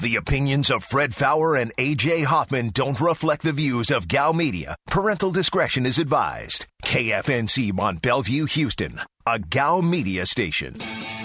The opinions of Fred Fowler and A.J. Hoffman don't reflect the views of Gal Media. Parental discretion is advised. KFNC Mont Bellevue, Houston, a Gal Media station.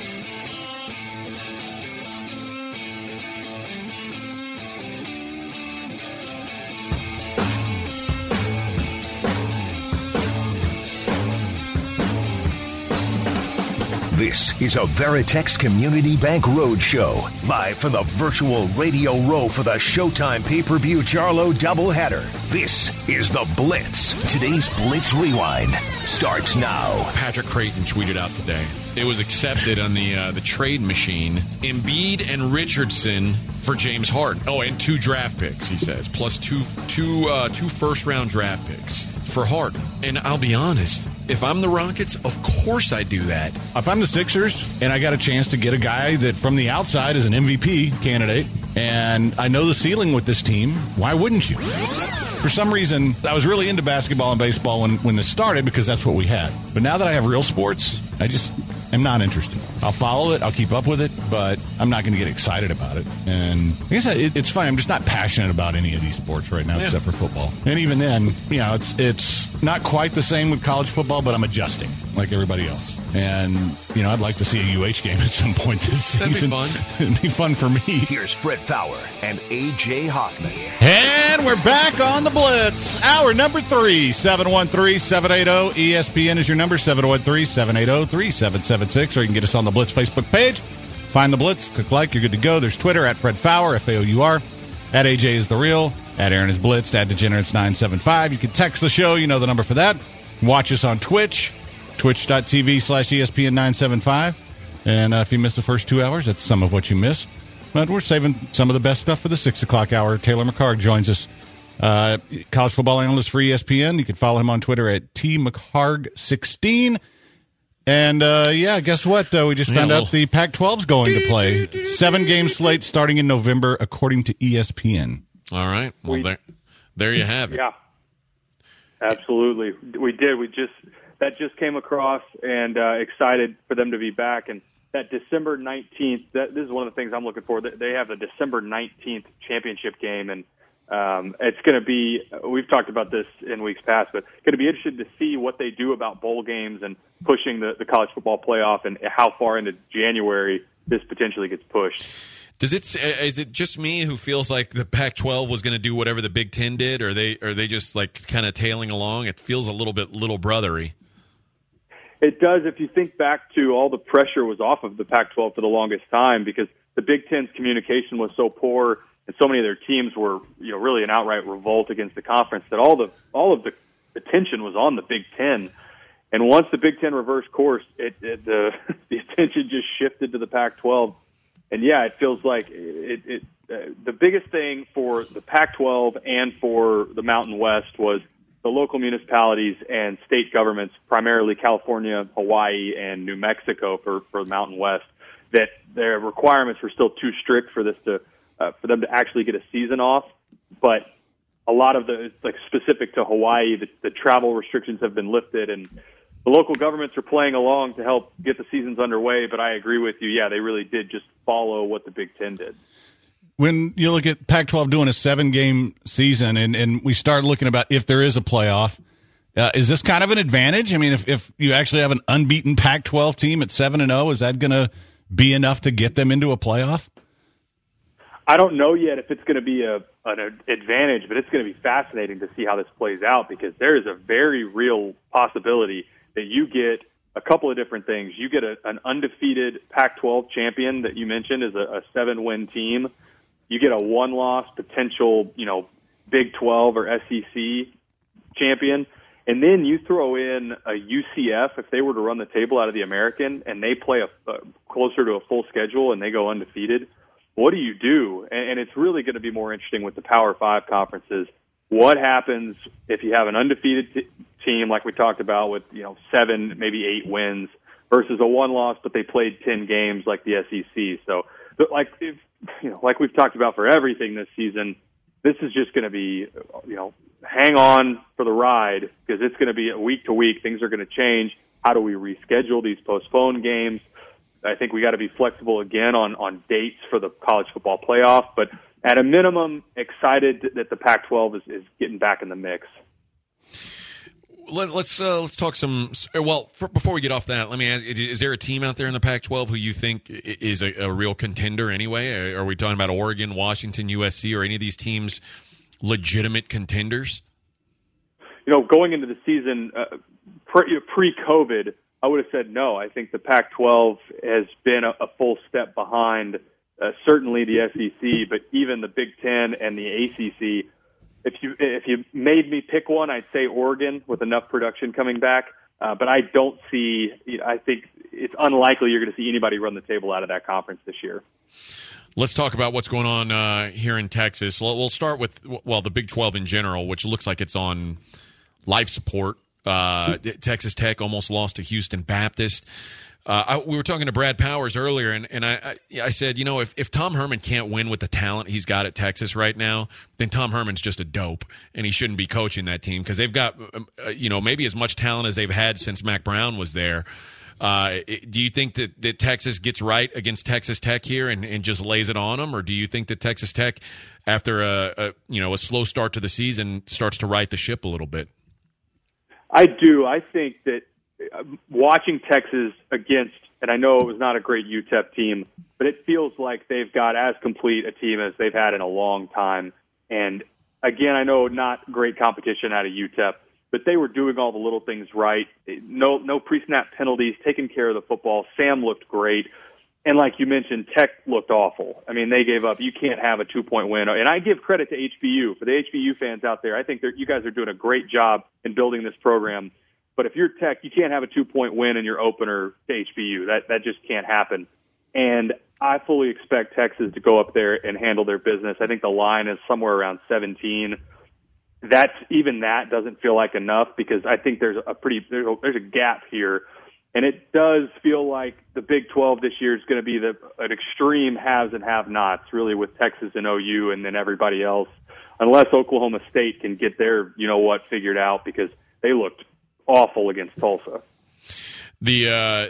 This is a Veritex Community Bank Roadshow, live from the virtual radio row for the Showtime pay-per-view Charlo doubleheader. This is The Blitz. Today's Blitz Rewind starts now. Patrick Creighton tweeted out today. It was accepted on the trade machine. Embiid and Richardson for James Harden. Oh, and 2 draft picks, he says, plus two first-round draft picks for Harden. And I'll be honest, if I'm the Rockets, of course I do that. If I'm the Sixers and I got a chance to get a guy that from the outside is an MVP candidate and I know the ceiling with this team, why wouldn't you? For some reason, I was really into basketball and baseball when this started because that's what we had. But now that I have real sports, I just am not interested. I'll follow it, I'll keep up with it, but I'm not going to get excited about it. And I guess it's fine. I'm just not passionate about any of these sports right now except for football. And even then, you know, it's not quite the same with college football, but I'm adjusting like everybody else. And, you know, I'd like to see a UH game at some point this season. That'd be fun. It'd be fun for me. Here's Fred Fowler and A.J. Hoffman. And we're back on the Blitz. Hour number 3, 713-780-ESPN is your number, 713-780-3776. Or you can get us on the Blitz Facebook page. Find the Blitz, click like, you're good to go. There's Twitter, at Fred Fowler, F-A-O-U-R. At AJ is the real. At Aaron is Blitzed. At Degenerates975. You can text the show. You know the number for that. Watch us on Twitch. Twitch.tv/ESPN975. And if you missed the first 2 hours, that's some of what you missed. But we're saving some of the best stuff for the 6 o'clock hour. Taylor McHargue joins us, college football analyst for ESPN. You can follow him on Twitter at TMcHargue16. And, guess what? We just found out the Pac-12's going to play. 7-game slate starting in November, according to ESPN. All right. Well, there you have it. Yeah, absolutely. We did. That just came across, and excited for them to be back. And that December 19th, this is one of the things I'm looking for. They have a December 19th championship game, and it's going to be, we've talked about this in weeks past, but going to be interested to see what they do about bowl games and pushing the college football playoff and how far into January this potentially gets pushed. Is it just me who feels like the Pac-12 was going to do whatever the Big Ten did, or are they just like kind of tailing along? It feels a little bit little brothery. It does. If you think back to all the pressure was off of the Pac-12 for the longest time because the Big Ten's communication was so poor and so many of their teams were, you know, really an outright revolt against the conference that all of the attention was on the Big Ten. And once the Big Ten reversed course, the attention just shifted to the Pac-12. And yeah, it feels like the biggest thing for the Pac-12 and for the Mountain West was the local municipalities and state governments, primarily California, Hawaii, and New Mexico for the Mountain West, that their requirements were still too strict for this for them to actually get a season off. But a lot of like specific to Hawaii, the travel restrictions have been lifted, and the local governments are playing along to help get the seasons underway. But I agree with you. Yeah, they really did just follow what the Big Ten did. When you look at Pac-12 doing a 7-game season and we start looking about if there is a playoff, is this kind of an advantage? I mean, if you actually have an unbeaten Pac-12 team at 7-0, is that going to be enough to get them into a playoff? I don't know yet if it's going to be an advantage, but it's going to be fascinating to see how this plays out because there is a very real possibility that you get a couple of different things. You get an undefeated Pac-12 champion that you mentioned is a 7-win team. You get a 1-loss potential, Big 12 or SEC champion. And then you throw in a UCF if they were to run the table out of the American and they play closer to a full schedule and they go undefeated. What do you do? And it's really going to be more interesting with the Power 5 conferences. What happens if you have an undefeated team like we talked about with 7, maybe 8 wins versus a 1-loss, but they played 10 games like the SEC. So, like we've talked about for everything this season, this is just going to be, hang on for the ride because it's going to be week to week. Things are going to change. How do we reschedule these postponed games? I think we got to be flexible again on dates for the college football playoff. But at a minimum, excited that the Pac-12 is getting back in the mix. Let's talk some. Well, before we get off that, let me ask: is there a team out there in the Pac-12 who you think is a real contender? Anyway, are we talking about Oregon, Washington, USC, or any of these teams legitimate contenders? Going into the season pre-COVID, I would have said no. I think the Pac-12 has been a full step behind, certainly the SEC, but even the Big Ten and the ACC. If you made me pick one, I'd say Oregon with enough production coming back. But I don't see. I think it's unlikely you're going to see anybody run the table out of that conference this year. Let's talk about what's going on here in Texas. We'll start with the Big 12 in general, which looks like it's on life support. Texas Tech almost lost to Houston Baptist. We were talking to Brad Powers earlier, and I said, if Tom Herman can't win with the talent he's got at Texas right now, then Tom Herman's just a dope, and he shouldn't be coaching that team because they've got, maybe as much talent as they've had since Mac Brown was there. Do you think that Texas gets right against Texas Tech here and just lays it on them, or do you think that Texas Tech, after a slow start to the season, starts to right the ship a little bit? I do. I think that watching Texas against, and I know it was not a great UTEP team, but it feels like they've got as complete a team as they've had in a long time. And again, I know not great competition out of UTEP, but they were doing all the little things right. No pre-snap penalties, taking care of the football. Sam looked great. And like you mentioned, Tech looked awful. I mean, they gave up. You can't have a 2-point win. And I give credit to HBU. For the HBU fans out there, I think you guys are doing a great job in building this program. But if you're Tech, you can't have a 2-point win in your opener to HBU. That just can't happen. And I fully expect Texas to go up there and handle their business. I think the line is somewhere around 17. That doesn't feel like enough because I think there's a gap here. And it does feel like the Big 12 this year is going to be an extreme haves and have-nots, really, with Texas and OU and then everybody else, unless Oklahoma State can get their figured out because they looked awful against Tulsa. The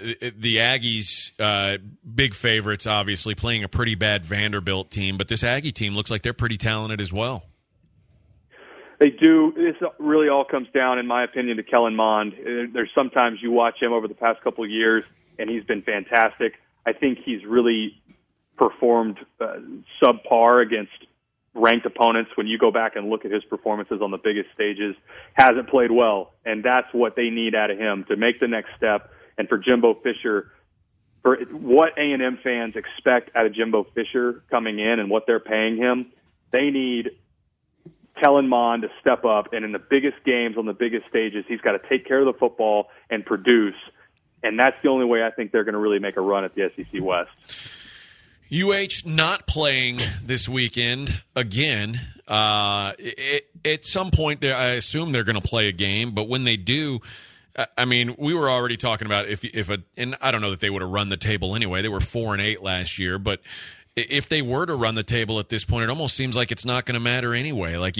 Aggies, big favorites, obviously, playing a pretty bad Vanderbilt team, but this Aggie team looks like they're pretty talented as well. They do. This really all comes down, in my opinion, to Kellen Mond. There's sometimes you watch him over the past couple of years, and he's been fantastic. I think he's really performed subpar against ranked opponents. When you go back and look at his performances on the biggest stages, hasn't played well, and that's what they need out of him to make the next step. And for Jimbo Fisher, for what A&M fans expect out of Jimbo Fisher coming in and what they're paying him, they need Kellen Mond to step up, and in the biggest games on the biggest stages, he's got to take care of the football and produce, and that's the only way I think they're going to really make a run at the SEC West. UH not playing this weekend again. At some point, I assume they're going to play a game, but when they do, I mean, we were already talking about and I don't know that they would have run the table anyway. They were 4-8 last year, but if they were to run the table at this point, it almost seems like it's not going to matter anyway. Like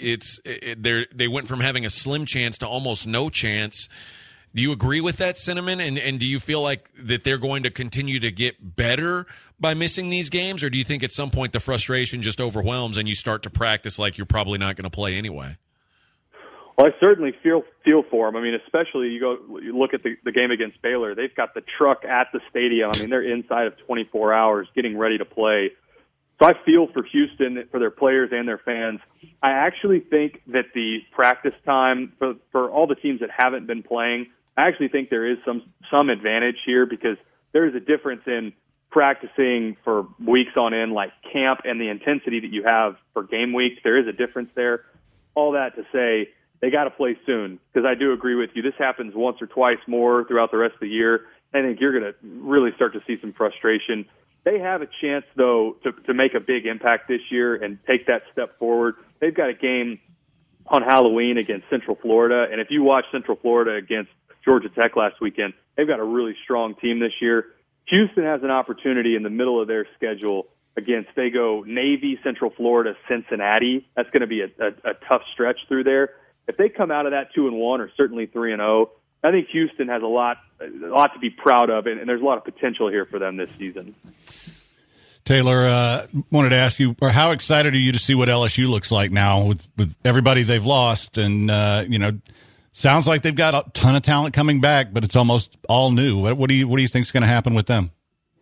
they went from having a slim chance to almost no chance. Do you agree with that sentiment? And do you feel like that they're going to continue to get better by missing these games? Or do you think at some point the frustration just overwhelms and you start to practice like you're probably not going to play anyway? Well, I certainly feel for them. I mean, especially you look at the game against Baylor. They've got the truck at the stadium. I mean, they're inside of 24 hours getting ready to play. So I feel for Houston, for their players and their fans. I actually think that the practice time for all the teams that haven't been playing, I actually think there is some advantage here because there is a difference in practicing for weeks on end, like camp, and the intensity that you have for game weeks. There is a difference there. All that to say, they got to play soon because I do agree with you. This happens once or twice more throughout the rest of the year. I think you're going to really start to see some frustration. They have a chance, though, to make a big impact this year and take that step forward. They've got a game on Halloween against Central Florida, and if you watch Central Florida against Georgia Tech last weekend, they've got a really strong team this year. Houston has an opportunity in the middle of their schedule they go Navy, Central Florida, Cincinnati. That's going to be a tough stretch through there. If they come out of that 2-1 or certainly 3-0, I think Houston has a lot to be proud of, and there's a lot of potential here for them this season. Taylor, wanted to ask you, or how excited are you to see what LSU looks like now with everybody they've lost? And, sounds like they've got a ton of talent coming back, but it's almost all new. What do you think is going to happen with them?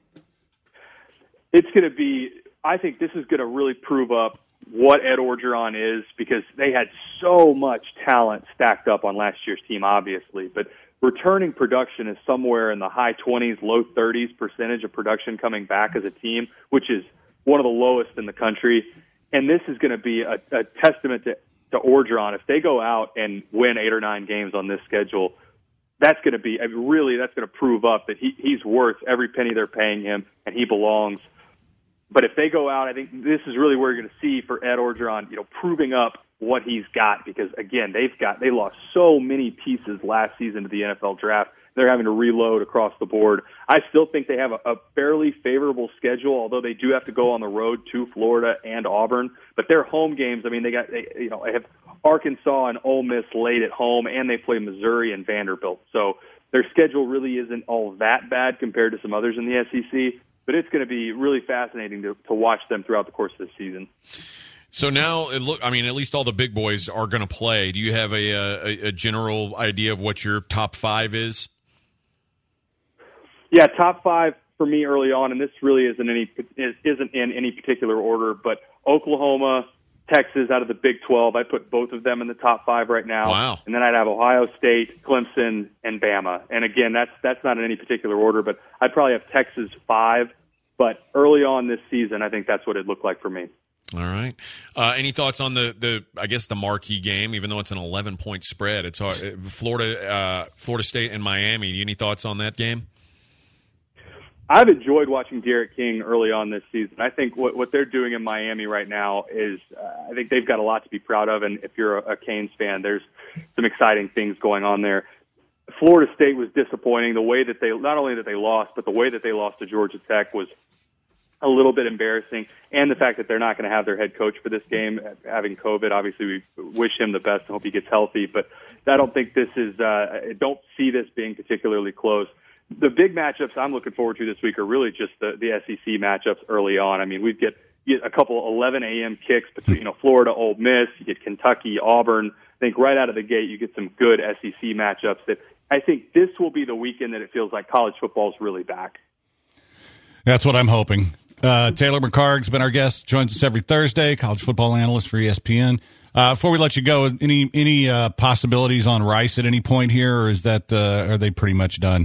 It's going to be, I think this is going to really prove up what Ed Orgeron is, because they had so much talent stacked up on last year's team, obviously, but returning production is somewhere in the high 20s, low 30s% of production coming back as a team, which is one of the lowest in the country. And this is going to be a testament to Orgeron. If they go out and win 8 or 9 games on this schedule, that's going to be that's going to prove up that he's worth every penny they're paying him, and he belongs. But if they go out, I think this is really where you're going to see for Ed Orgeron, proving up what he's got, because again, they lost so many pieces last season to the NFL draft. They're having to reload across the board. I still think they have a fairly favorable schedule, although they do have to go on the road to Florida and Auburn. But their home games, I mean, they have Arkansas and Ole Miss late at home, and they play Missouri and Vanderbilt. So their schedule really isn't all that bad compared to some others in the SEC. But it's going to be really fascinating to watch them throughout the course of the season. So now, at least all the big boys are going to play. Do you have a general idea of what your top 5 is? Yeah, top 5 for me early on, and this really isn't in any particular order, but Oklahoma, Texas out of the Big 12. I put both of them in the top 5 right now. Wow. And then I'd have Ohio State, Clemson, and Bama. And again, that's not in any particular order, but I'd probably have Texas 5. But early on this season, I think that's what it looked like for me. All right. Any thoughts on the marquee game, even though it's an 11-point spread? It's Florida State and Miami. Any thoughts on that game? I've enjoyed watching Derek King early on this season. I think what they're doing in Miami right now is I think they've got a lot to be proud of, and if you're a Canes fan, there's some exciting things going on there. Florida State was disappointing. The way that not only that they lost, but the way that they lost to Georgia Tech was a little bit embarrassing, and the fact that they're not going to have their head coach for this game, having COVID. Obviously, we wish him the best and hope he gets healthy, but I don't think I don't see this being particularly close. The big matchups I'm looking forward to this week are really just the SEC matchups early on. I mean, we get a couple 11 a.m. kicks between Florida, Ole Miss, you get Kentucky, Auburn. I think right out of the gate you get some good SEC matchups that I think this will be the weekend that it feels like college football is really back. That's what I'm hoping. Taylor McHarg's been our guest, joins us every Thursday, college football analyst for ESPN. Before we let you go, any possibilities on Rice at any point here, or is that are they pretty much done?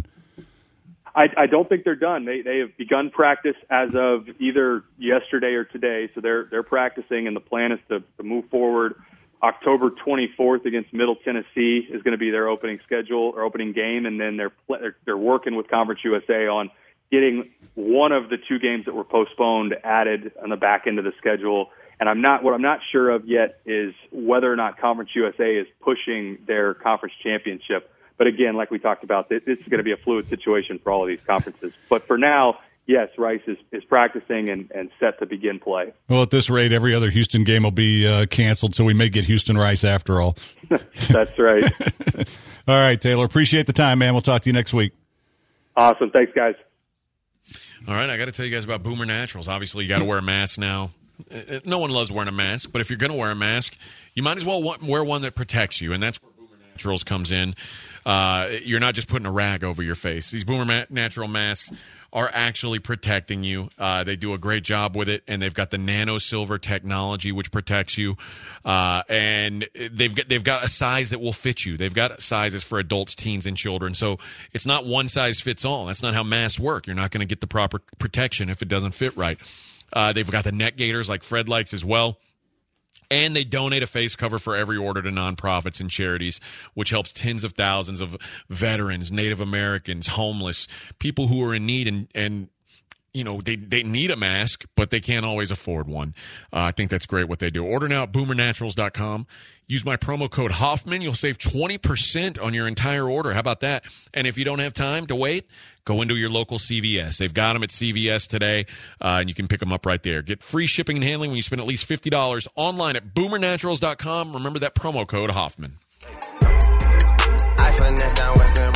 I don't think they're done. They have begun practice as of either yesterday or today, so they're practicing, and the plan is to move forward. October 24th against Middle Tennessee is going to be their opening game, and then they're working with Conference USA on getting one of the 2 games that were postponed added on the back end of the schedule. And what I'm not sure of yet is whether or not Conference USA is pushing their conference championship. But again, like we talked about, this is going to be a fluid situation for all of these conferences. But for now, yes, Rice is practicing and set to begin play. Well, at this rate, every other Houston game will be canceled, so we may get Houston-Rice after all. That's right. All right, Taylor, appreciate the time, man. We'll talk to you next week. Awesome. Thanks, guys. All right, I got to tell you guys about Boomer Naturals. Obviously, you got to wear a mask now. No one loves wearing a mask, but if you're going to wear a mask, you might as well wear one that protects you, and that's where Boomer Naturals comes in. You're not just putting a rag over your face. These Boomer Natural masks are actually protecting you. They do a great job with it, and they've got the nano silver technology, which protects you. And they've got a size that will fit you. They've got sizes for adults, teens, and children. So it's not one size fits all. That's not how masks work. You're not going to get the proper protection if it doesn't fit right. They've got the neck gaiters like Fred likes as well. And they donate a face cover for every order to nonprofits and charities, which helps tens of thousands of veterans, Native Americans, homeless, people who are in need and they need a mask, but they can't always afford one. I think that's great what they do. Order now at boomernaturals.com. Use my promo code Hoffman. You'll save 20% on your entire order. How about that? And if you don't have time to wait, go into your local CVS. They've got them at CVS today, and you can pick them up right there. Get free shipping and handling when you spend at least $50 online at boomernaturals.com. Remember that promo code Hoffman. I finesse down Western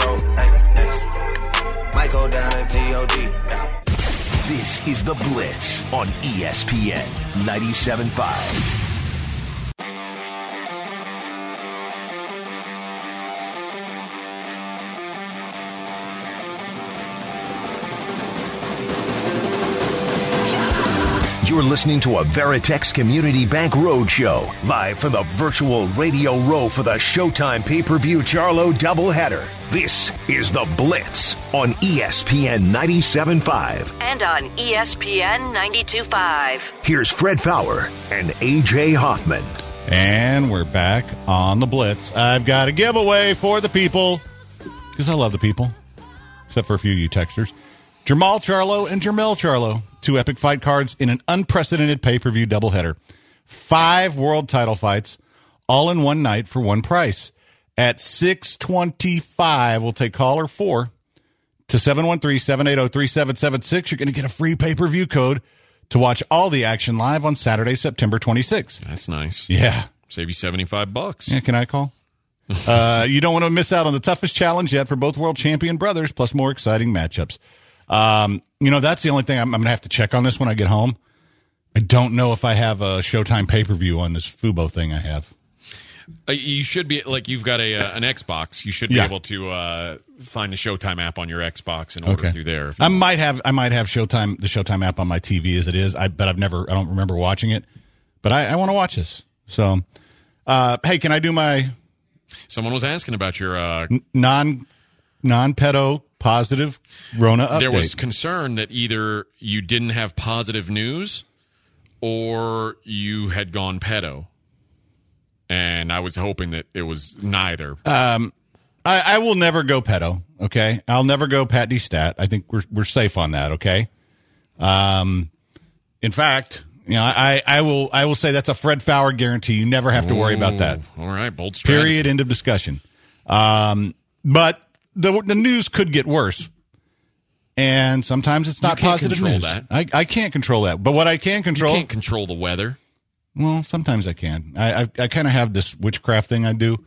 go down to G-O-D. Yeah. This is The Blitz on ESPN 97.5. You're listening to a Veritex Community Bank Roadshow, live from the virtual Radio Row for the Showtime pay-per-view Charlo doubleheader. This is The Blitz on ESPN 97.5. And on ESPN 92.5. Here's Fred Fowler and A.J. Hoffman. And we're back on The Blitz. I've got a giveaway for the people, because I love the people, except for a few of you texters. Jermall Charlo and Jermell Charlo. 2 epic fight cards in an unprecedented pay-per-view doubleheader. 5 world title fights, all in one night for one price. At 6:25, we'll take caller 4 to 713-780-3776. You're going to get a free pay-per-view code to watch all the action live on Saturday, September 26th. That's nice. Yeah. Save you $75. Yeah, can I call? You don't want to miss out on the toughest challenge yet for both world champion brothers, plus more exciting matchups. That's the only thing I'm going to have to check on this when I get home. I don't know if I have a Showtime pay-per-view on this Fubo thing I have. You should be, like, you've got an Xbox. You should be able to find the Showtime app on your Xbox and order through there. I might have Showtime, the Showtime app on my TV as it is. I don't remember watching it, but I want to watch this. So, hey, can I do my? Someone was asking about your non-pedo positive Rona update. There was concern that either you didn't have positive news or you had gone pedo. And I was hoping that it was neither. I will never go pedo, okay? I'll never go Pat D Stat. I think we're safe on that, okay? In fact, I will say that's a Fred Fowler guarantee. You never have to worry about that. All right, bold strategy. Period, end of discussion. But the news could get worse. And sometimes it's not positive news. That. I can't control that. But what I can control... You can't control the weather. Well, sometimes I can. I kind of have this witchcraft thing I do.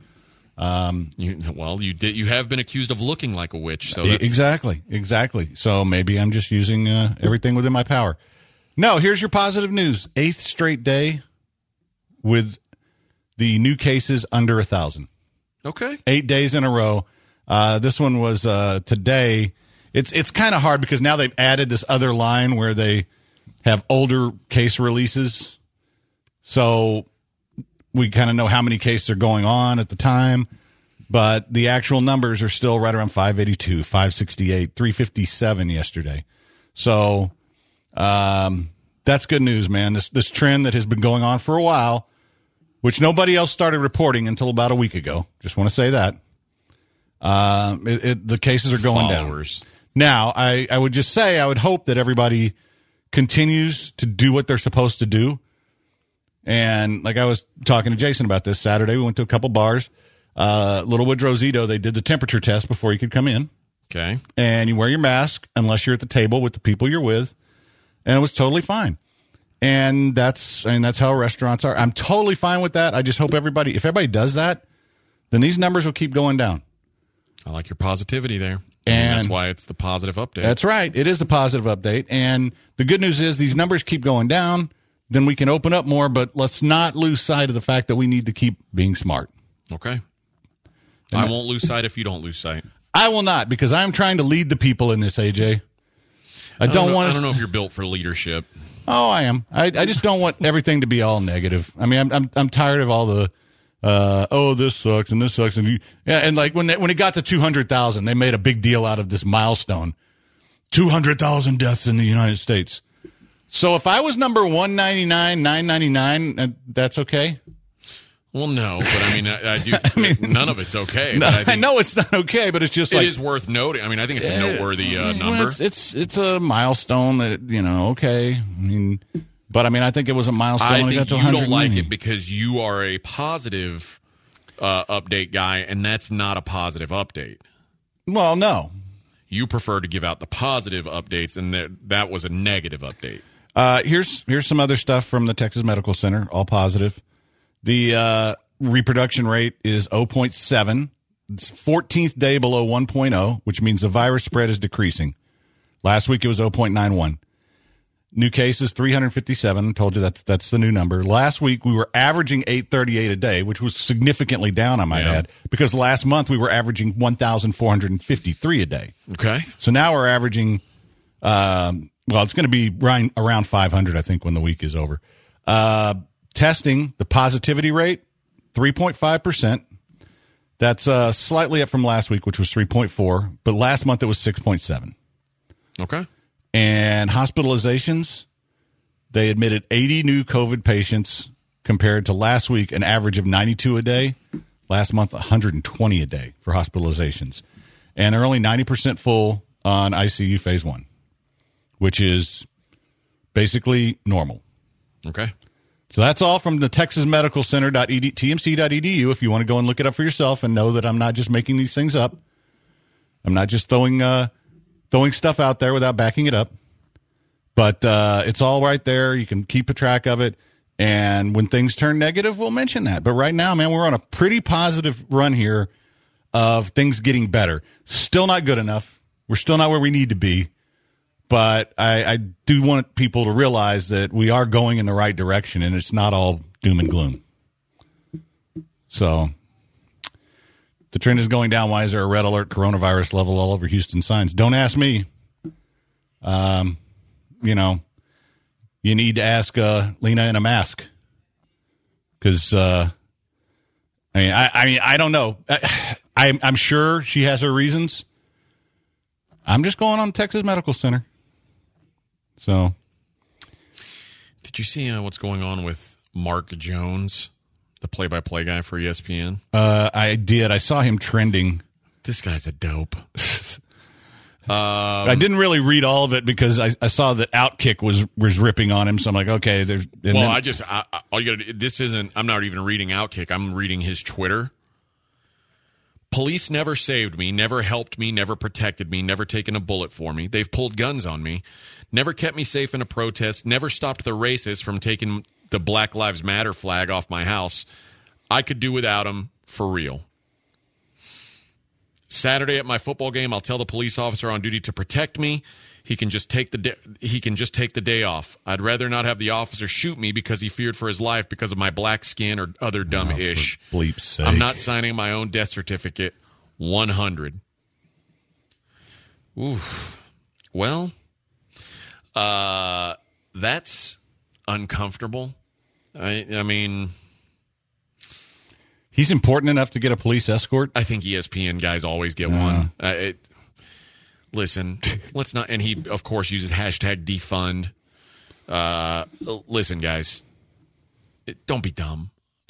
You have been accused of looking like a witch. So Exactly. So maybe I'm just using everything within my power. No, here's your positive news. 8th straight day with the new cases under 1,000. Okay. 8 days in a row. This one was today. It's kind of hard because now they've added this other line where they have older case releases. So we kind of know how many cases are going on at the time, but the actual numbers are still right around 582, 568, 357 yesterday. So that's good news, man. This trend that has been going on for a while, which nobody else started reporting until about a week ago. Just want to say that. The cases are going down. Now, I would just say I would hope that everybody continues to do what they're supposed to do. And like I was talking to Jason about this Saturday, we went to a couple bars. Littlewood Rosito, they did the temperature test before you could come in. Okay. And you wear your mask unless you're at the table with the people you're with. And it was totally fine. And that's how restaurants are. I'm totally fine with that. I just hope if everybody does that, then these numbers will keep going down. I like your positivity there. And that's why it's the positive update. That's right. It is the positive update. And the good news is these numbers keep going down. Then we can open up more, but let's not lose sight of the fact that we need to keep being smart. Okay. I won't lose sight if you don't lose sight. I will not, because I'm trying to lead the people in this, AJ. I don't know if you're built for leadership. Oh, I am. I just don't want everything to be all negative. I mean, I'm tired of all the this sucks and this sucks and like when it got to 200,000, they made a big deal out of this milestone. 200,000 deaths in the United States. So if I was number 199, 999, that's okay? Well, no, but I mean, none of it's okay. No, I know it's not okay, but it's just it is worth noting. I mean, I think it's a noteworthy number. It's a milestone that, okay. I think it was a milestone. I think got to you 100 don't like million. it because you are a positive update guy, and that's not a positive update. Well, no. You prefer to give out the positive updates, and that was a negative update. Here's some other stuff from the Texas Medical Center, all positive. The reproduction rate is 0.7. It's 14th day below 1.0, which means the virus spread is decreasing. Last week it was 0.91. New cases, 357. I told you that's the new number. Last week, we were averaging 838 a day, which was significantly down, I might add, because last month we were averaging 1,453 a day. Okay. So now we're averaging, it's going to be around 500, I think, when the week is over. Testing, the positivity rate, 3.5%. That's slightly up from last week, which was 3.4, but last month it was 6.7. Okay. And hospitalizations, they admitted 80 new COVID patients compared to last week, an average of 92 a day. Last month, 120 a day for hospitalizations. And they're only 90% full on ICU phase 1, which is basically normal. Okay. So that's all from the Texas Medical Center, tmc.edu, if you want to go and look it up for yourself and know that I'm not just making these things up. I'm not just throwing stuff out there without backing it up. But it's all right there. You can keep a track of it. And when things turn negative, we'll mention that. But right now, man, we're on a pretty positive run here of things getting better. Still not good enough. We're still not where we need to be. But I do want people to realize that we are going in the right direction, and it's not all doom and gloom. So the trend is going down. Why is there a red alert coronavirus level all over Houston signs? Don't ask me. You need to ask Lena in a mask. Because, I don't know. I'm sure she has her reasons. I'm just going on Texas Medical Center. So. Did you see what's going on with Mark Jones, the play-by-play guy for ESPN? I did. I saw him trending. This guy's a dope. I didn't really read all of it because I saw that Outkick was ripping on him. So I'm like, okay. All you gotta do, I'm not even reading Outkick. I'm reading his Twitter. Police never saved me, never helped me, never protected me, never taken a bullet for me. They've pulled guns on me, never kept me safe in a protest, never stopped the racists from taking the Black Lives Matter flag off my house. I could do without them for real. Saturday at my football game, I'll tell the police officer on duty to protect me. He can just take the day off. I'd rather not have the officer shoot me because he feared for his life because of my black skin or other dumb ish. For bleep's sake. I'm not signing my own death certificate. 100. Ooh. Well, that's uncomfortable. I mean, he's important enough to get a police escort. I think ESPN guys always get one. Listen, let's not. And he, of course, uses hashtag defund. Listen, guys, don't be dumb.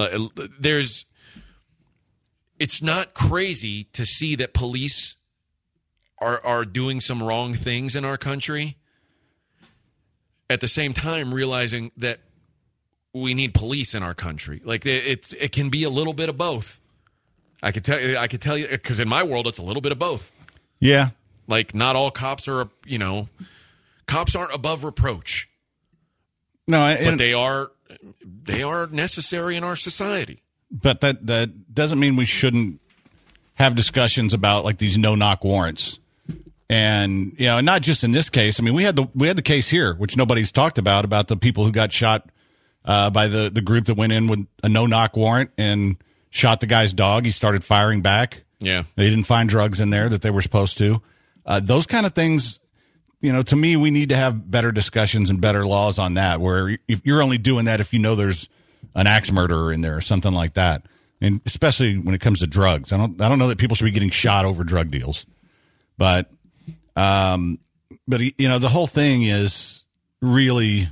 It's not crazy to see that police are doing some wrong things in our country. At the same time, realizing that we need police in our country. Like it can be a little bit of both. I could tell you because in my world, it's a little bit of both. Yeah. Like, not all cops are, cops aren't above reproach. No, but they are necessary in our society. But that doesn't mean we shouldn't have discussions about like these no-knock warrants. And, not just in this case. I mean, we had the case here, which nobody's talked about the people who got shot by the group that went in with a no-knock warrant and shot the guy's dog. He started firing back. Yeah. They didn't find drugs in there that they were supposed to. Those kind of things, to me, we need to have better discussions and better laws on that, where if you're only doing that if you know there's an axe murderer in there or something like that. And especially when it comes to drugs. I don't know that people should be getting shot over drug deals. But the whole thing is really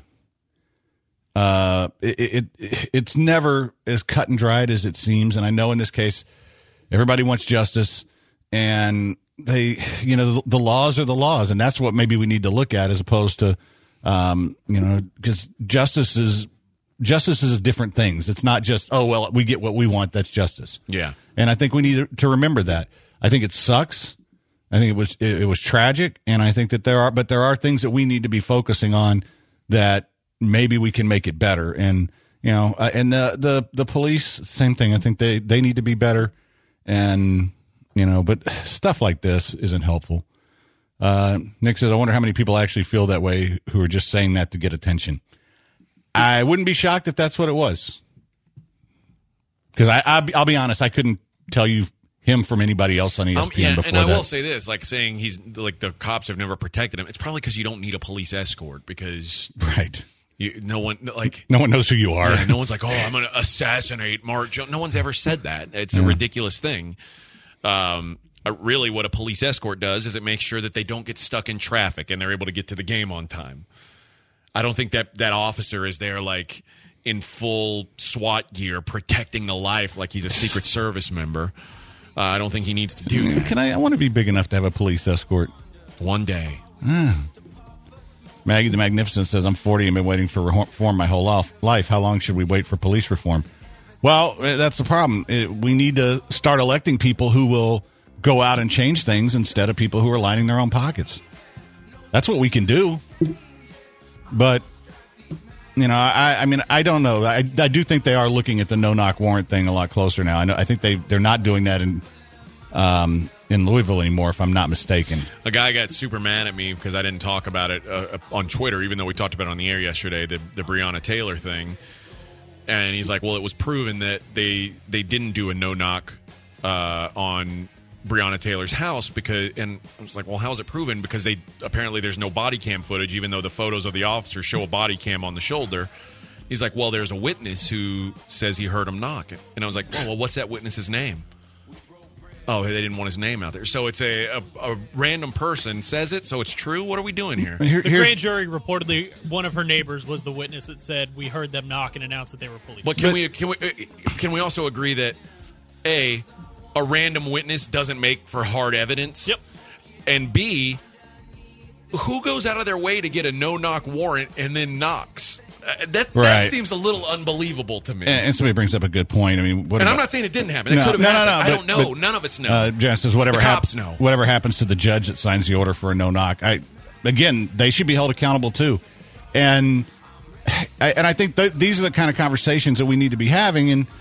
it's never as cut and dried as it seems. And I know in this case, everybody wants justice, and the laws are the laws, and that's what maybe we need to look at as opposed to, because justice is different things. It's not just, we get what we want. That's justice. Yeah. And I think we need to remember that. I think it sucks. I think it was tragic. And I think that there are things that we need to be focusing on that maybe we can make it better. And, and the police, same thing. I think they need to be better. And, but stuff like this isn't helpful. Nick says, I wonder how many people actually feel that way who are just saying that to get attention. I wouldn't be shocked if that's what it was. Because I'll be honest, I couldn't tell you him from anybody else on ESPN before and I that. will say this, like saying he's like the cops have never protected him. It's probably because you don't need a police escort because right. No one knows who you are. Yeah, no one's like, oh, I'm going to assassinate Mark Jones. No one's ever said that. It's a ridiculous thing. Really, what a police escort does is it makes sure that they don't get stuck in traffic and they're able to get to the game on time. I don't think that officer is there like in full SWAT gear protecting the life like he's a Secret Service member. I don't think he needs to do that. I want to be big enough to have a police escort. One day. Maggie the Magnificent says, I'm 40 and been waiting for reform my whole life. How long should we wait for police reform? Well, that's the problem. We need to start electing people who will go out and change things instead of people who are lining their own pockets. That's what we can do. But, I mean, I don't know. I do think they are looking at the no-knock warrant thing a lot closer now. I think they're not doing that in Louisville anymore, if I'm not mistaken. A guy got super mad at me because I didn't talk about it on Twitter, even though we talked about it on the air yesterday, the Breonna Taylor thing. And he's like, well, it was proven that they didn't do a no-knock on Breonna Taylor's house and I was like, well, how is it proven? Because apparently there's no body cam footage, even though the photos of the officer show a body cam on the shoulder. He's like, well, there's a witness who says he heard him knock. And I was like, well, what's that witness's name? Oh, they didn't want his name out there. So it's a random person says it, so it's true? What are we doing here? The grand jury reportedly, one of her neighbors was the witness that said, we heard them knock and announced that they were police. But can we also agree that, A, a random witness doesn't make for hard evidence? Yep. And B, who goes out of their way to get a no-knock warrant and then knocks? That seems a little unbelievable to me. And somebody brings up a good point. I mean, I'm not saying it didn't happen. It could have happened. I don't know. None of us know. Jess says whatever cops know. Whatever happens to the judge that signs the order for a no-knock, again, they should be held accountable too. And I think these are the kind of conversations that we need to be having. And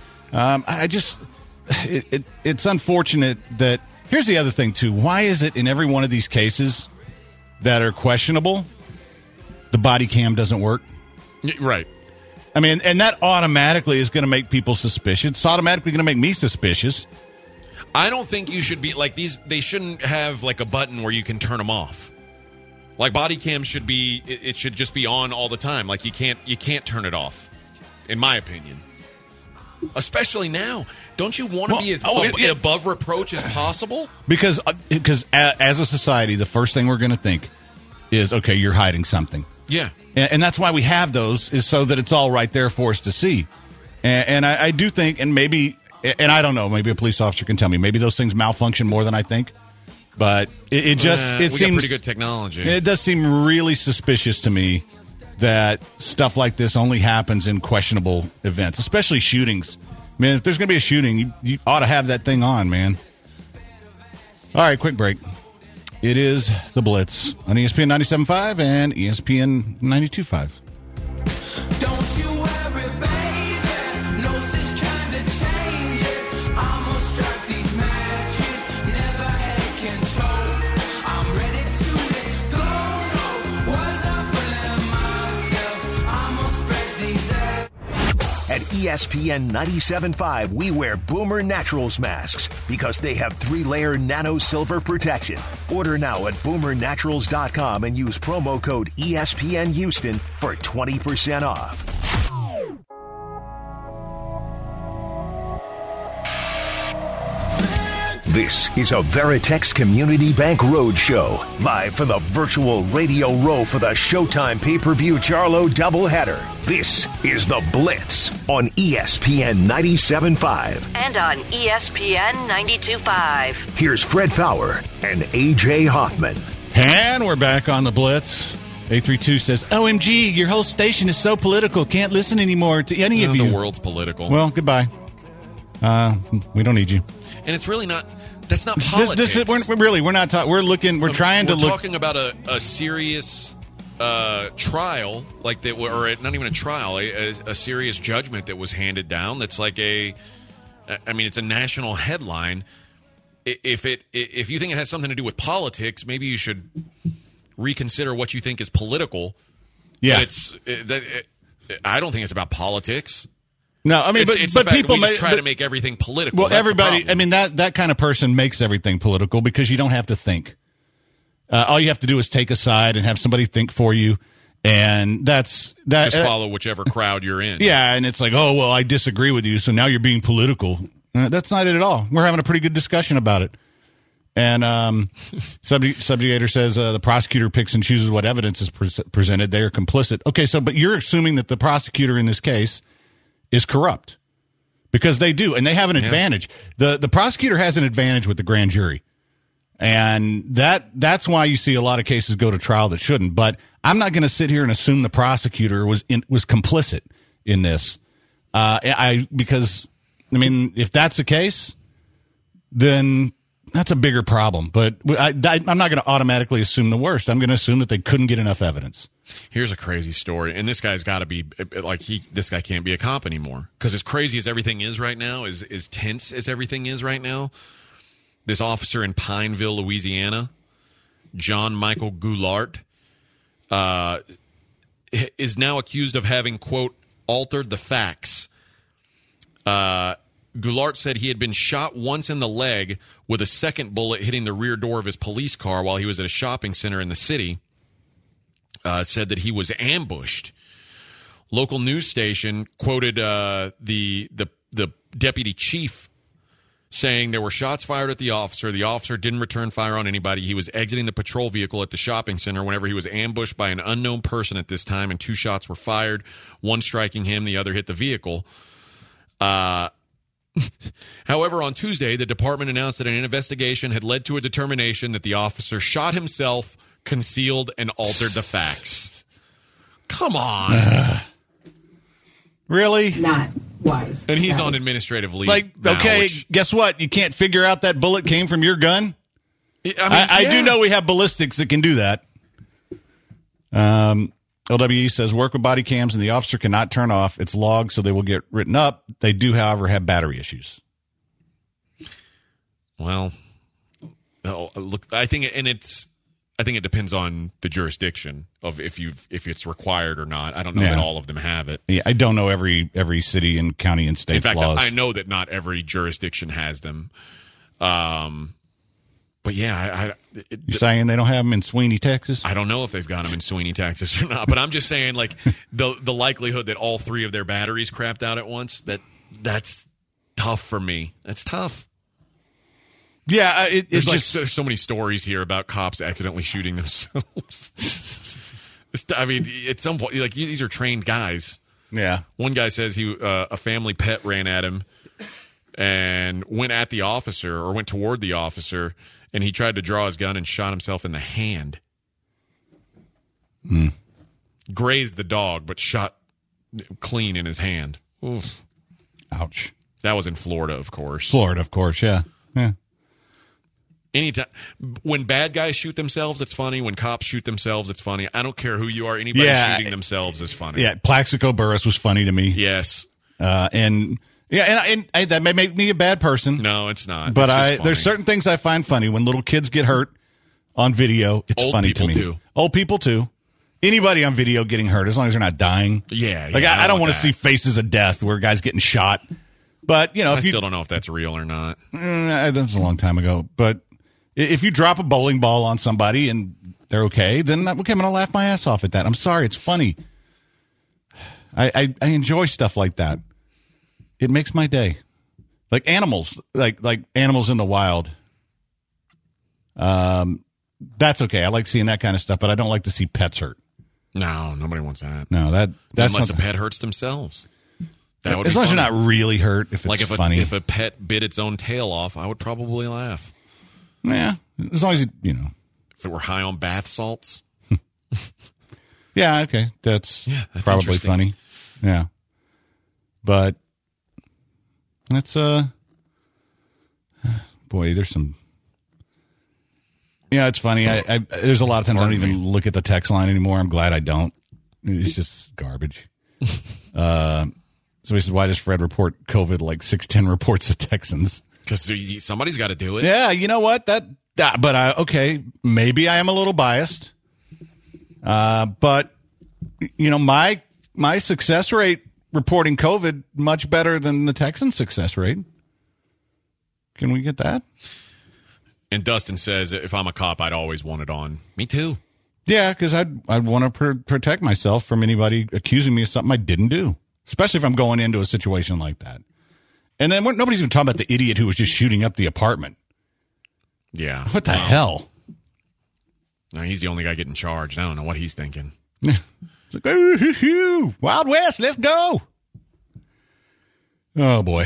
it's unfortunate that here's the other thing too. Why is it in every one of these cases that are questionable, the body cam doesn't work? Right. I mean, and that automatically is going to make people suspicious. It's automatically going to make me suspicious. I don't think you should be like these. They shouldn't have like a button where you can turn them off. Like body cams should be. It should just be on all the time. Like you can't turn it off. In my opinion. Especially now. Don't you want to be as above reproach as possible? Because as a society, the first thing we're going to think is, okay, you're hiding something. Yeah. And that's why we have those, is so that it's all right there for us to see. And I do think, and maybe, and I don't know, maybe a police officer can tell me, maybe those things malfunction more than I think. But it seems got pretty good technology. It does seem really suspicious to me that stuff like this only happens in questionable events, especially shootings. I mean, if there's going to be a shooting, you ought to have that thing on, man. All right, quick break. It is The Blitz on ESPN 97.5 and ESPN 92.5. Don't you worry, baby. No sense trying to change it. I'm gonna strike these matches. Never had control. I'm ready to let go. No, was I fooling myself? I'm gonna spread these out. At ESPN 97.5, we wear Boomer Naturals masks because they have 3-layer nano silver protection. Order now at boomernaturals.com and use promo code ESPN Houston for 20% off. This is a Veritex Community Bank Roadshow, live from the virtual Radio Row for the Showtime pay-per-view Charlo doubleheader. This is The Blitz on ESPN 97.5. And on ESPN 92.5. Here's Fred Fowler and A.J. Hoffman. And we're back on The Blitz. 832 says, OMG, your whole station is so political. Can't listen anymore to any of you. The world's political. Well, goodbye. We don't need you. And it's really not. That's not politics. We're not talking. We're talking about a serious trial, like that, or not even a trial, a serious judgment that was handed down. That's like it's a national headline. if you think it has something to do with politics, maybe you should reconsider what you think is political. Yeah. But I don't think it's about politics. No, I mean, it's but people we just try to make everything political. Well, That's everybody, the problem. I mean, that kind of person makes everything political because you don't have to think. All you have to do is take a side and have somebody think for you, and that's that. Just follow whichever crowd you're in. Yeah, and it's like, oh, well, I disagree with you, so now you're being political. That's not it at all. We're having a pretty good discussion about it. And Subjugator says the prosecutor picks and chooses what evidence is presented. They are complicit. Okay, but you're assuming that the prosecutor in this case is corrupt because they do, and they have an advantage. The prosecutor has an advantage with the grand jury, and that's why you see a lot of cases go to trial that shouldn't. But I'm not going to sit here and assume the prosecutor was complicit in this, because I mean, if that's the case, then that's a bigger problem. But I'm not going to automatically assume the worst. I'm going to assume that they couldn't get enough evidence. Here's a crazy story, and this guy's got to be like this guy can't be a cop anymore because as crazy as everything is right now, as tense as everything is right now, this officer in Pineville, Louisiana, John Michael Goulart, is now accused of having, quote, altered the facts. Goulart said he had been shot once in the leg with a second bullet hitting the rear door of his police car while he was at a shopping center in the city. Said that he was ambushed. Local news station quoted the deputy chief saying there were shots fired at the officer. The officer didn't return fire on anybody. He was exiting the patrol vehicle at the shopping center whenever he was ambushed by an unknown person at this time, and 2 shots were fired, one striking him, the other hit the vehicle. However, on Tuesday, the department announced that an investigation had led to a determination that the officer shot himself, concealed, and altered the facts. Come on. Really? Not wise. And he's on administrative leave. Like, now, okay, which, guess what? You can't figure out that bullet came from your gun? I do know we have ballistics that can do that. LWE says work with body cams and the officer cannot turn off. It's logged, so they will get written up. They do, however, have battery issues. Well, look, I think it depends on the jurisdiction of if it's required or not. I don't know that all of them have it. Yeah, I don't know every city and county and state In fact, laws. I know that not every jurisdiction has them. But yeah, You're saying they don't have them in Sweeney, Texas? I don't know if they've got them in Sweeney, Texas or not. But I'm just saying, like, the likelihood that all 3 of their batteries crapped out at once, that's tough for me. That's tough. Yeah, There's like so many stories here about cops accidentally shooting themselves. I mean, at some point, like, these are trained guys. Yeah. One guy says a family pet ran at him and went at the officer or went toward the officer, and he tried to draw his gun and shot himself in the hand. Grazed the dog, but shot clean in his hand. Oof. Ouch. That was in Florida, of course. Florida, of course, yeah. Yeah. Anytime when bad guys shoot themselves, it's funny. When cops shoot themselves, it's funny. I don't care who you are. Anybody shooting themselves is funny. Yeah, Plaxico Burress was funny to me. Yes. And that may make me a bad person. No, it's not. But It's just there's certain things I find funny. When little kids get hurt on video, it's Old funny to me. people, too. Old people too. Anybody on video getting hurt, as long as they're not dying. Yeah. Like I don't want to see faces of death where a guy's getting shot. But I still don't know if that's real or not. That was a long time ago. But if you drop a bowling ball on somebody and they're okay, then I'm going to laugh my ass off at that. I'm sorry, it's funny. I enjoy stuff like that. It makes my day. Like animals, like animals in the wild. That's okay. I like seeing that kind of stuff, but I don't like to see pets hurt. No, nobody wants that. No, that's unless a pet hurts themselves. That would as be long as funny. you're not really hurt. If it's like funny, if a pet bit its own tail off, I would probably laugh. Yeah, as long as you know. If it were high on bath salts. Yeah, okay, that's probably interesting. funny. Yeah, but that's boy, there's some. Yeah, it's funny. I there's a lot of times I don't even look at the text line anymore. I'm glad I don't. It's just garbage. So he said, why does Fred report COVID like 610 reports of Texans? Because somebody's got to do it. Yeah, you know what? But maybe I am a little biased. But, my success rate reporting COVID much better than the Texans' success rate. Can we get that? And Dustin says, if I'm a cop, I'd always want it on. Me too. Yeah, because I'd want to protect myself from anybody accusing me of something I didn't do, especially if I'm going into a situation like that. And then nobody's even talking about the idiot who was just shooting up the apartment. Yeah. What the hell? No, he's the only guy getting charged. I don't know what he's thinking. It's like, ooh, Wild West, let's go. Oh, boy.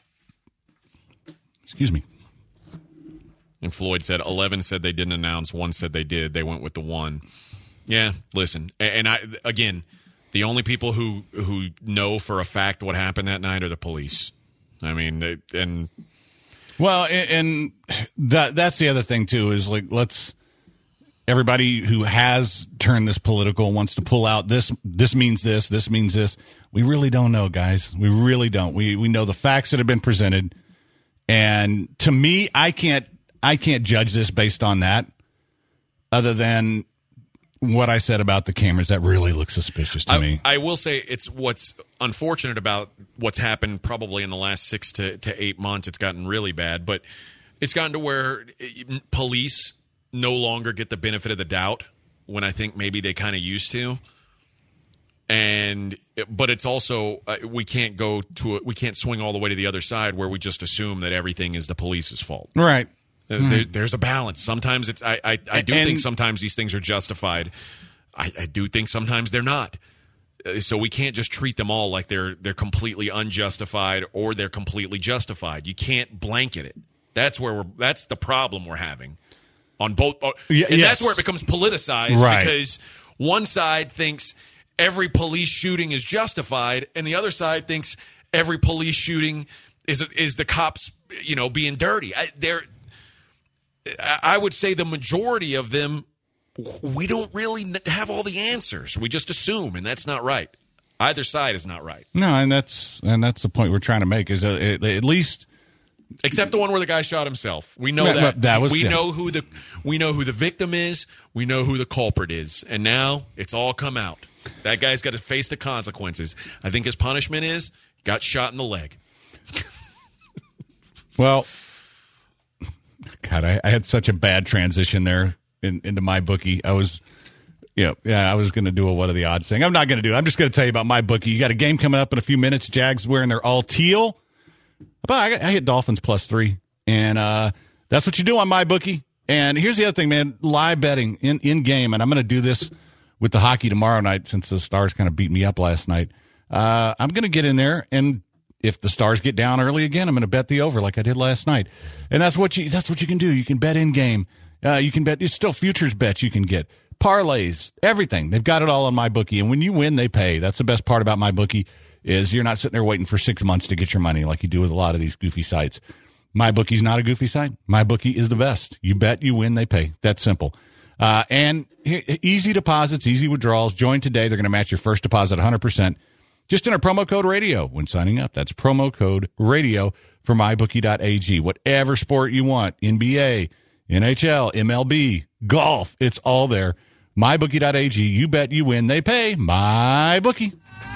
Excuse me. And Floyd said 11 said they didn't announce, 1 said they did. They went with the 1. Yeah, listen. And again, the only people who know for a fact what happened that night are the police. I mean, that's the other thing too, is like, everybody who has turned this political wants to pull out this means this means this. We really don't know, guys. We really don't. We know the facts that have been presented. And to me, I can't judge this based on that, other than what I said about the cameras. That really looks suspicious to me. I will say it's what's unfortunate about what's happened probably in the last 6 to 8 months. It's gotten really bad, but it's gotten to where police no longer get the benefit of the doubt when I think maybe they kind of used to. But it's also we can't swing all the way to the other side where we just assume that everything is the police's fault. Right. There's a balance. Sometimes I do think sometimes these things are justified. I do think sometimes they're not. So we can't just treat them all like they're completely unjustified or they're completely justified. You can't blanket it. That's the problem we're having on both. And that's where it becomes politicized, right? Because one side thinks every police shooting is justified, and the other side thinks every police shooting is the cops, being dirty. I would say the majority of them, we don't really have all the answers. We just assume, and that's not right. Either side is not right. No, and that's the point we're trying to make, is at least, except the one where the guy shot himself. We know we know who the victim is. We know who the culprit is, and now it's all come out. That guy's got to face the consequences. I think his punishment is got shot in the leg. Well, God, I had such a bad transition there into my bookie. I was, I was going to do a what are the odds thing. I'm not going to do it. I'm just going to tell you about my bookie. You got a game coming up in a few minutes. Jags wearing their all teal. But I hit Dolphins +3, and that's what you do on my bookie. And here's the other thing, man: live betting in game. And I'm going to do this with the hockey tomorrow night, since the Stars kind of beat me up last night. I'm going to get in there, and if the Stars get down early again, I'm going to bet the over like I did last night. And that's what you can do. You can bet in game. You can bet. It's still futures bets you can get, parlays, everything. They've got it all on my bookie. And when you win, they pay. That's the best part about my bookie, is you're not sitting there waiting for 6 months to get your money like you do with a lot of these goofy sites. My bookie's not a goofy site. My bookie is the best. You bet, you win, they pay. That's simple. And easy deposits, easy withdrawals. Join today. They're going to match your first deposit 100%. Just enter promo code radio when signing up. That's promo code radio for mybookie.ag. Whatever sport you want, NBA, NHL, MLB, golf, it's all there. Mybookie.ag. You bet, you win, they pay. MyBookie.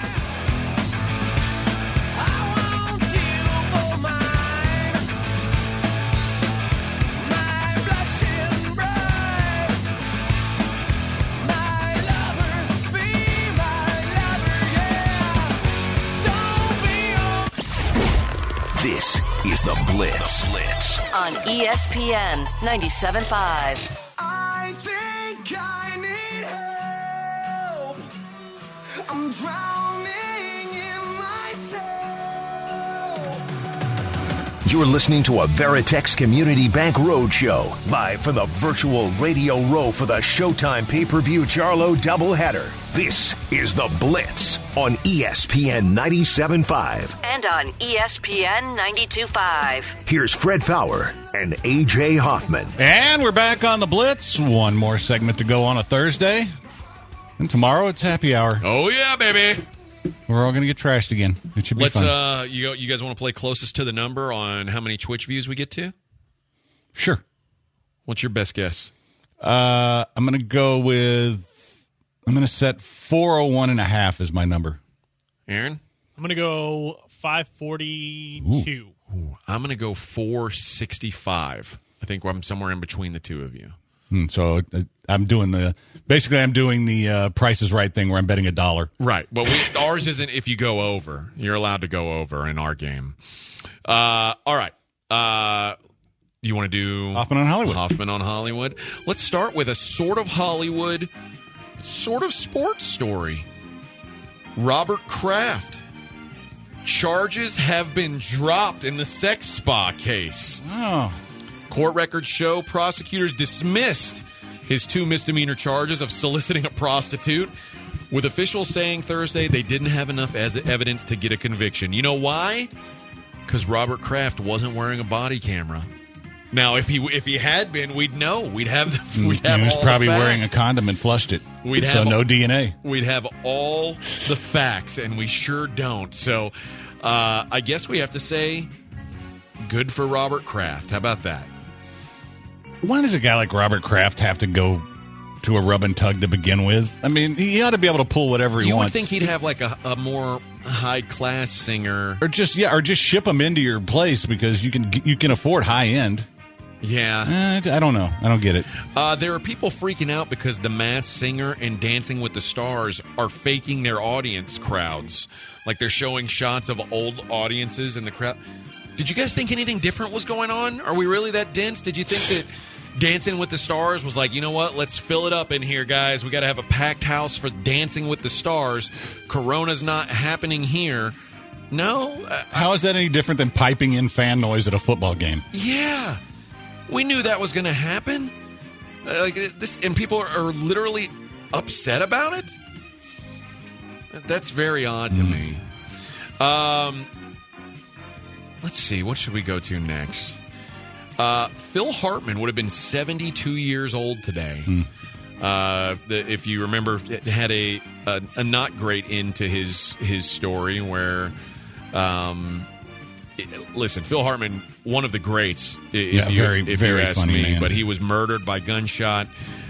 This is The Blitz. On ESPN 97.5. I think I need help. I'm drowning in myself. You're listening to a Veritex Community Bank Roadshow, live from the virtual Radio Row for the Showtime pay-per-view Charlo doubleheader. This is The Blitz on ESPN 97.5. And on ESPN 92.5. Here's Fred Fowler and A.J. Hoffman. And we're back on The Blitz. One more segment to go on a Thursday. And tomorrow it's happy hour. Oh, yeah, baby. We're all going to get trashed again. It should be Let's. fun. You guys want to play closest to the number on how many Twitch views we get to? Sure. What's your best guess? I'm going to go with. I'm going to set 401.5 as my number. Aaron? I'm going to go 542. I'm going to go 465. I think I'm somewhere in between the two of you. So I'm doing the Price is Right thing where I'm betting $1. Right. But ours isn't if you go over. You're allowed to go over in our game. All right. Do you want to do Hoffman on Hollywood? Hoffman on Hollywood. Let's start with a sort of Hollywood, sort of sports story. Robert Kraft. Charges have been dropped in the sex spa case. Oh. Court records show prosecutors dismissed his 2 misdemeanor charges of soliciting a prostitute, with officials saying Thursday they didn't have enough evidence to get a conviction. You know why? Because Robert Kraft wasn't wearing a body camera. Now, if he had been, we'd know. We'd have He was all probably the facts. wearing a condom and flushed it. So no DNA. We'd have all the facts, and we sure don't. So I guess we have to say good for Robert Kraft. How about that? Why does a guy like Robert Kraft have to go to a rub and tug to begin with? I mean, he ought to be able to pull whatever he You would wants. think he'd have like a more high-class singer. Or just ship him into your place because you can afford high end. Yeah. I don't know. I don't get it. There are people freaking out because The Masked Singer and Dancing with the Stars are faking their audience crowds. Like they're showing shots of old audiences in the crowd. Did you guys think anything different was going on? Are we really that dense? Did you think that Dancing with the Stars was like, you know what, let's fill it up in here, guys. We got to have a packed house for Dancing with the Stars. Corona's not happening here. No. How is that any different than piping in fan noise at a football game? Yeah. We knew that was going to happen. And people are literally upset about it. That's very odd to me. Let's see. What should we go to next? Phil Hartman would have been 72 years old today. If you remember, it had a not great end to his story where, listen, Phil Hartman, one of the greats, if you ask funny me, man. but he was murdered by gunshot.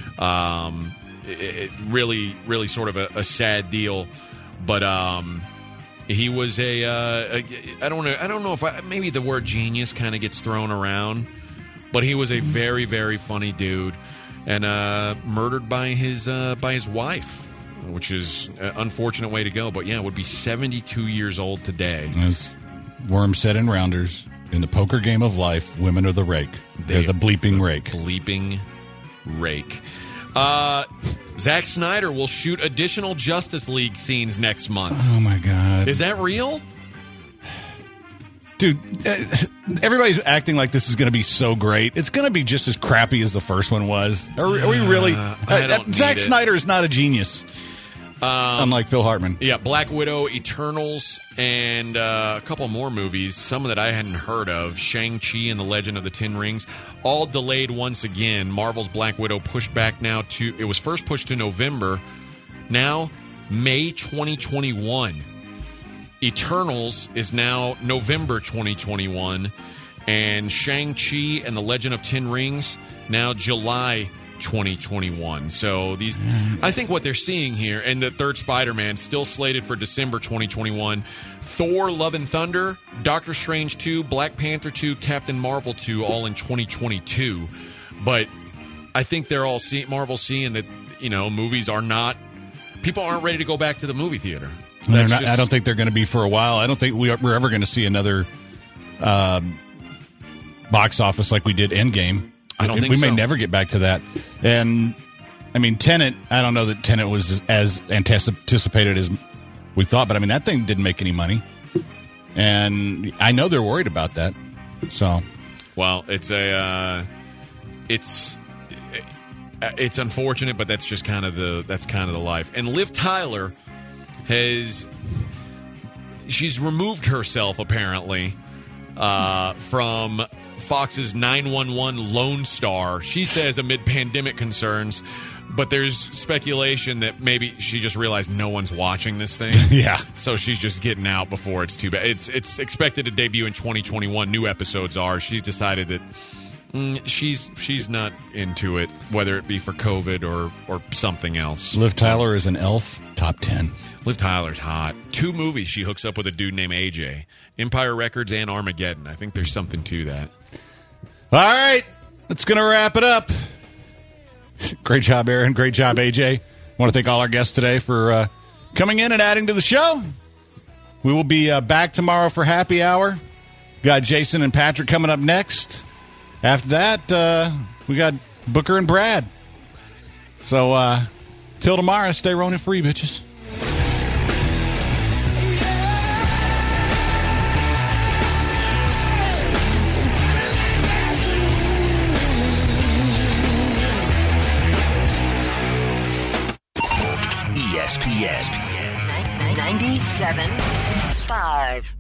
Really, really sort of a sad deal. But he was I don't know if maybe the word genius kind of gets thrown around, but he was a very, very funny dude, and murdered by his wife, which is an unfortunate way to go. But yeah, would be 72 years old today. As Worm said in Rounders, in the poker game of life, women are the rake. They're the bleeping rake. Bleeping rake. Zack Snyder will shoot additional Justice League scenes next month. Oh, my God. Is that real? Dude, everybody's acting like this is going to be so great. It's going to be just as crappy as the first one was. Are we really? I don't Zack need it. Snyder is not a genius, unlike Phil Hartman. Yeah, Black Widow, Eternals, and a couple more movies, some that I hadn't heard of, Shang-Chi and the Legend of the Ten Rings, all delayed once again. Marvel's Black Widow pushed back now to, it was first pushed to November, now May 2021. Eternals is now November 2021, and Shang-Chi and the Legend of Ten Rings now July 2021. So these, I think what they're seeing here, and the third Spider-Man still slated for December 2021. Thor: Love and Thunder, Doctor Strange 2, Black Panther 2, Captain Marvel 2, all in 2022. But I think they're all Marvel's seeing that, movies are not, people aren't ready to go back to the movie theater. I don't think they're going to be for a while. I don't think we're ever going to see another box office like we did Endgame. I don't think we so. may never get back to that. And I mean, Tenet. I don't know that Tenet was as anticipated as we thought, but I mean that thing didn't make any money, and I know they're worried about that. So, well, it's unfortunate, but that's just kind of the life. And Liv Tyler she's removed herself apparently from Fox's 911 Lone Star, she says, amid pandemic concerns. But there's speculation that maybe she just realized no one's watching this thing. Yeah. So she's just getting out before it's too bad. It's expected to debut in 2021. New episodes are. She's decided that she's not into it, whether it be for COVID or something else. Liv Tyler is an elf. Top 10. Liv Tyler's hot. 2 movies she hooks up with a dude named AJ. Empire Records and Armageddon. I think there's something to that. All right. That's going to wrap it up. Great job, Aaron. Great job, AJ. I want to thank all our guests today for coming in and adding to the show. We will be back tomorrow for happy hour. Got Jason and Patrick coming up next. After that, we got Booker and Brad. So, till tomorrow, stay Ronin free, bitches. ESPN 97.5.